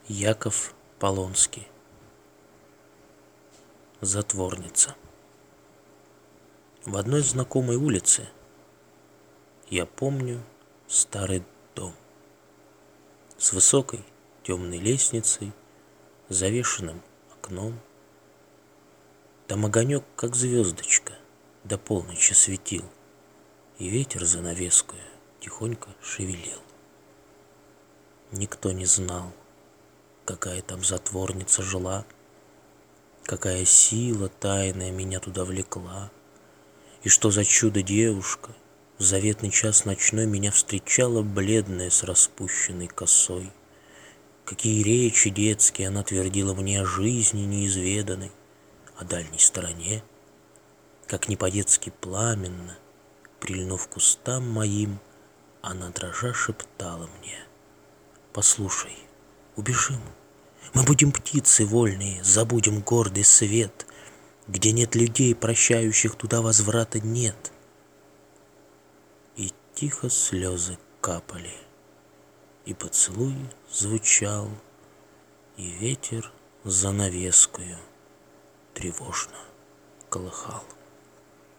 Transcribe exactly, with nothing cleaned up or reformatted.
Яков Полонский. Затворница. В одной знакомой улице я помню старый дом с высокой темной лестницей, завешенным окном. Там огонек, как звездочка, до полночи светил, и ветер занавескую тихонько шевелил. Никто не знал, какая там затворница жила, какая сила тайная меня туда влекла, и что за чудо-девушка в заветный час ночной меня встречала бледная с распущенной косой. Какие речи детские она твердила мне о жизни неизведанной, о дальней стороне, как не по-детски пламенно, прильнув к кустам моим, она дрожа шептала мне: «Послушай, убежим, мы будем птицы вольные, забудем гордый свет, где нет людей, прощающих, туда возврата нет». И тихо слезы капали, и поцелуй звучал, и ветер занавескую тревожно колыхал.